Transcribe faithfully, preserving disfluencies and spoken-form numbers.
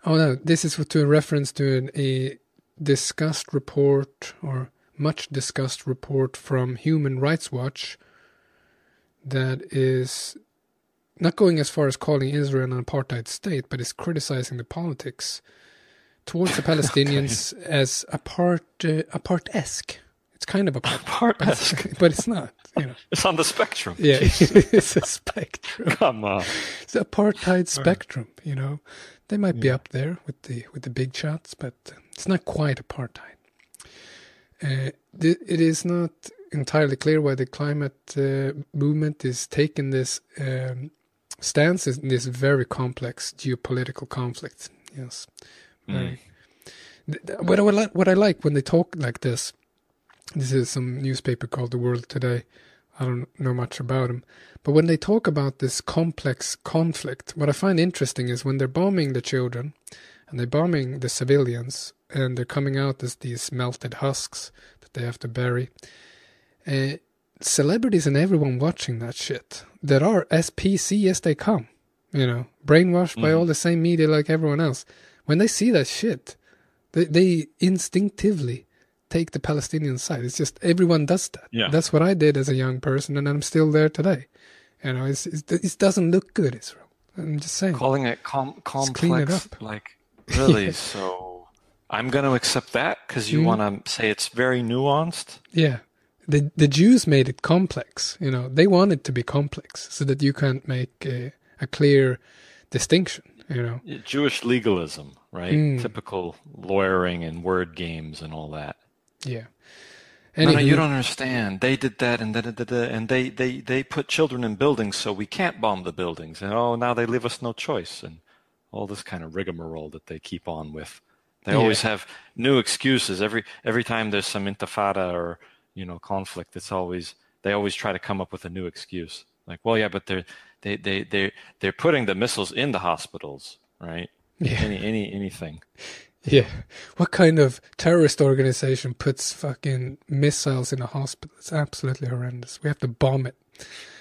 Oh no, this is to a reference to an, a discussed report or much discussed report from Human Rights Watch that is not going as far as calling Israel an apartheid state, but is criticizing the politics towards the Palestinians okay. as apart uh, apart-esque. It's kind of apart, apart-esque, but it's, but it's not. You know, it's on the spectrum. Yeah, it's a spectrum. Come on, it's the apartheid spectrum. You know, they might yeah. be up there with the with the big shots, but it's not quite apartheid. Uh, th- it is not entirely clear why the climate uh, movement is taking this um, stance in this very complex geopolitical conflict. Yes. Mm. Th- what, I like, what I like when they talk like this, this is some newspaper called The World Today. I don't know much about them. But when they talk about this complex conflict, what I find interesting is when they're bombing the children and they're bombing the civilians and they're coming out as these melted husks that they have to bury, uh, celebrities and everyone watching that shit that are as P C as they come, you know, brainwashed mm. by all the same media like everyone else. When they see that shit, they, they instinctively take the Palestinian side. It's just everyone does that. Yeah. That's what I did as a young person, and I'm still there today. You know, it's, it's, it doesn't look good, Israel. I'm just saying. Calling it com- complex, clean it up. Like, really? yeah. So I'm going to accept that because you mm. want to say it's very nuanced? Yeah. The the Jews made it complex. You know, they want it to be complex so that you can't make a, a clear distinction. You know, Jewish legalism, right? Mm. Typical lawyering and word games and all that. Yeah. No, no, you don't understand. They did that, and da, da, da, da, and they, they, they put children in buildings, so we can't bomb the buildings. And oh, now they leave us no choice, and all this kind of rigmarole that they keep on with. They yeah. always have new excuses every every time there's some intifada or you know conflict. It's always they always try to come up with a new excuse. Like, well, yeah, but they're they they they they're putting the missiles in the hospitals, right? Yeah. Any any anything. Yeah. What kind of terrorist organization puts fucking missiles in a hospital? It's absolutely horrendous. We have to bomb it.